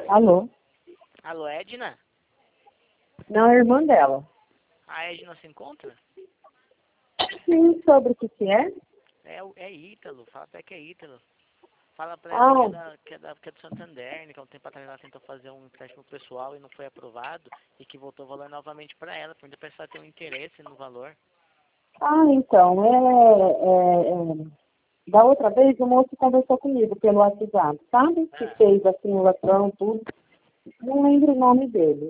Alô? Alô, Edna? Não, é a irmã dela. A Edna se encontra? Sim, sobre o que é? É Ítalo, fala até que é Ítalo. Fala pra ela que é do Santander, né, que há um tempo atrás ela tentou fazer um empréstimo pessoal e não foi aprovado, e que voltou o valor novamente pra ela, porque a pessoa tem um interesse no valor. Então, da outra vez o moço conversou comigo pelo WhatsApp, sabe? Que Ah, fez a simulação, tudo. Não lembro o nome dele.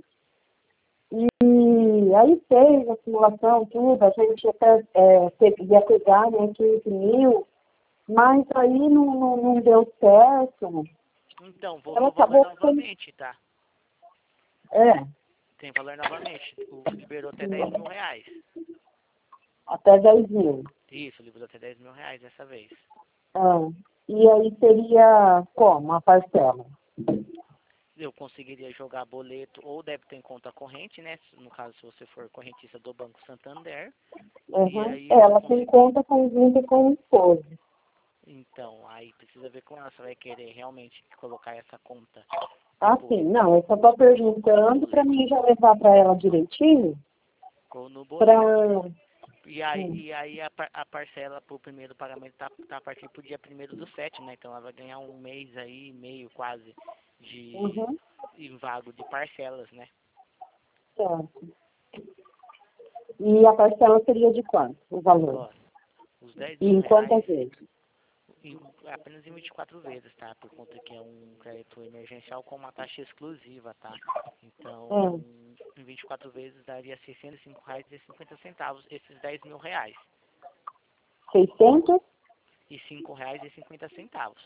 E aí fez a simulação, tudo, a gente até ia pegar, né, 15 mil, mas aí não deu certo. então, Ela voltou o valor acabou ficando... novamente, tá? É, Tem valor novamente. Liberou até 10 mil reais. até 10 mil. Isso, liberou até 10 mil reais dessa vez. Ah, e aí seria como a parcela? Eu conseguiria jogar boleto ou débito em conta corrente, né? No caso, se você for correntista do Banco Santander. E Uhum. aí eu Ela tem consigo. conta conjunta com o esposo. Então, aí precisa ver com ela se vai querer realmente colocar essa conta no Assim, não, eu só estou perguntando para boleto. mim já levar para ela direitinho, Ou no para... boleto. E aí a parcela pro primeiro pagamento tá a partir pro dia 1º do 7, né? Então ela vai ganhar um mês aí, meio quase, de Uhum, vago de parcelas, né? certo. E a parcela seria de quanto, o valor? Ó, os 10 E mil em quantas reais vezes? apenas em 24 vezes, tá? Por conta que é um crédito emergencial com uma taxa exclusiva, tá? Então, Hum, em 24 vezes daria R$ 605,50, esses 10 mil reais. 600? E R$ 5,50.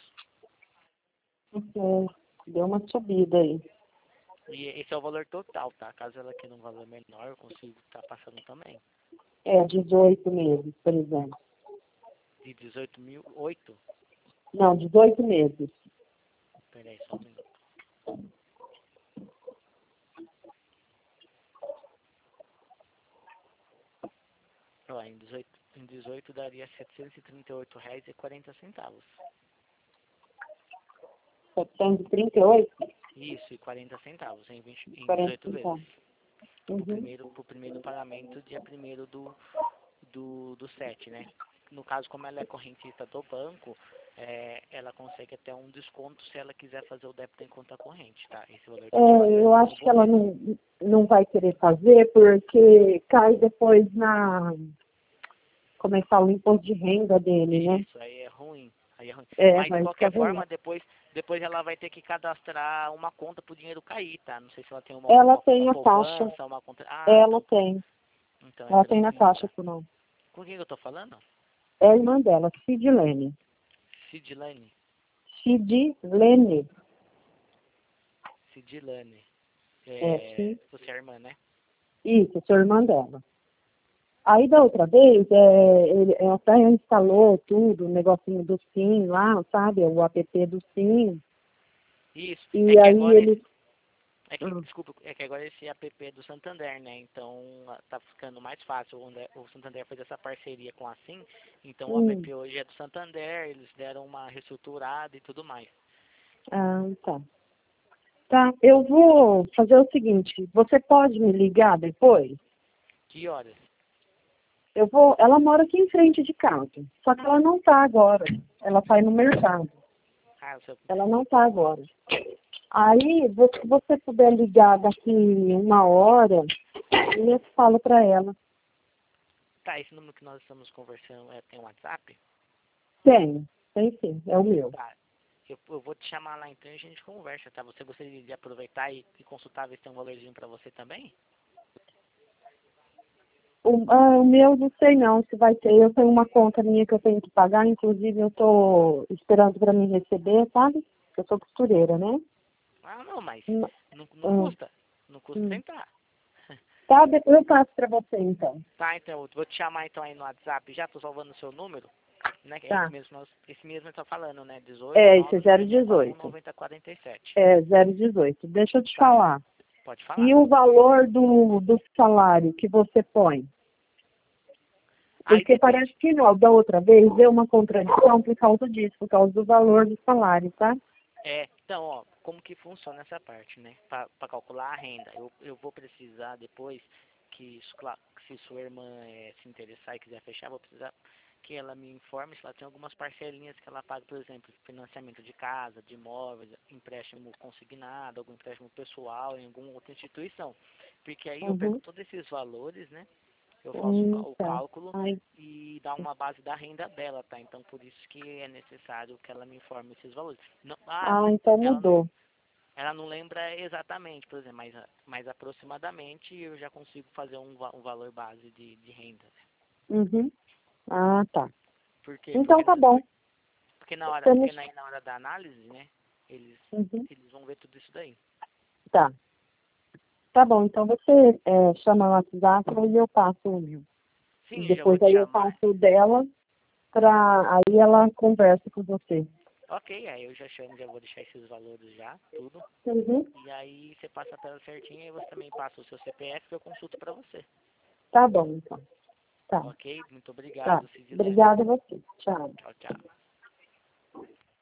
Deu uma subida aí. E esse é o valor total, tá? Caso ela queira um valor menor, eu consigo estar passando também. 18 meses, por exemplo. De 18.008? Não, 18 meses. Peraí, só um minuto. Ó, em 18 daria R$ 738,40. 738? Isso, e 40 centavos em 40 18 vezes. centavos. Uhum. Pro primeiro pagamento, dia 1º do 7, né? No caso, como ela é correntista do banco, ela consegue até um desconto se ela quiser fazer o débito em conta corrente, tá? Esse valor tem que fazer Eu no acho que ela boleto. não vai querer fazer porque cai depois na, como é que fala, o imposto de renda dele, né? Isso, aí é ruim. Aí é ruim. Mas de Vai ficar qualquer ruim. forma, depois ela vai ter que cadastrar uma conta pro dinheiro cair, tá? Não sei se ela tem Ela uma tem a caixa, poupança, uma conta. Ah, ela então, tem. então é Ela tem na tranquilo, caixa tá? por nome. Com quem eu tô falando? É a irmã dela, Sidlene. Sidlane. Sidlene. Sidlane. É, sim. Você é irmã, né? Isso, sou irmã dela. Aí da outra vez, ela até instalou tudo, o negocinho do SIM lá, sabe? O app do SIM. Isso. É E que aí agora ele... desculpa, é que agora esse app é do Santander, né? Então tá ficando mais fácil. O Santander fez essa parceria com a SIM, então o hum, app hoje é do Santander, eles deram uma reestruturada e tudo mais. tá. Tá, eu vou fazer o seguinte, você pode me ligar depois? Que horas? Ela mora aqui em frente de casa, só que ela não tá agora, ela tá aí no mercado, Ah, o seu... ela não tá agora. Aí, se você puder ligar daqui 1 hora, eu falo para ela. Tá, esse número que nós estamos conversando tem WhatsApp? Tem sim, é o meu. Tá. Eu vou te chamar lá então e a gente conversa, tá? Você gostaria de aproveitar e consultar, ver se tem um valorzinho pra você também? O meu não sei não se vai ter. Eu tenho uma conta minha que eu tenho que pagar, inclusive eu tô esperando para me receber, sabe? Eu sou costureira, né? Ah, não, mas Hum, não hum, custa. Não custa hum. tentar. Tá, depois eu passo para você então. Tá, então, eu vou te chamar então aí no WhatsApp. Já tô salvando o seu número, né? Que é Tá. esse mesmo que tá falando, né? 18 Esse é 99141 018. 9047. 018. Deixa eu te Tá, falar. pode E falar. o valor do salário que você põe? Aí Porque parece depende. que não, da outra vez deu uma contradição por causa disso, por causa do valor do salário, tá? Então, ó, como que funciona essa parte, né? Para calcular a renda. Eu vou precisar depois que, claro, se sua irmã se interessar e quiser fechar, vou precisar que ela me informe se ela tem algumas parcelinhas que ela paga, por exemplo, financiamento de casa, de imóveis, empréstimo consignado, algum empréstimo pessoal em alguma outra instituição. Porque aí eu pego todos esses valores, né? Eu faço o Tá. cálculo Ai, e dá uma base da renda dela, tá? Então, por isso que é necessário que ela me informe esses valores. Não, então ela mudou. ela não lembra exatamente, por exemplo, mas aproximadamente eu já consigo fazer um valor base de renda. Uhum. Ah, tá. Por quê? Então tá bom. Porque na hora da análise, né, eles, Uhum. eles vão ver tudo isso daí. Tá. Tá bom, então você chama no WhatsApp e eu passo o meu. E Sim, já vou depois te aí eu chamar. passo o dela, aí ela conversa com você. Ok, aí eu já chamo, já vou deixar esses valores já, tudo. Uhum. E aí você passa a tela certinha e você também passa o seu CPF que eu consulto para você. Tá bom, então. Tá, Ok? Muito tá. obrigado, Cidilene. Obrigada a você. Tchau. Tchau, tchau.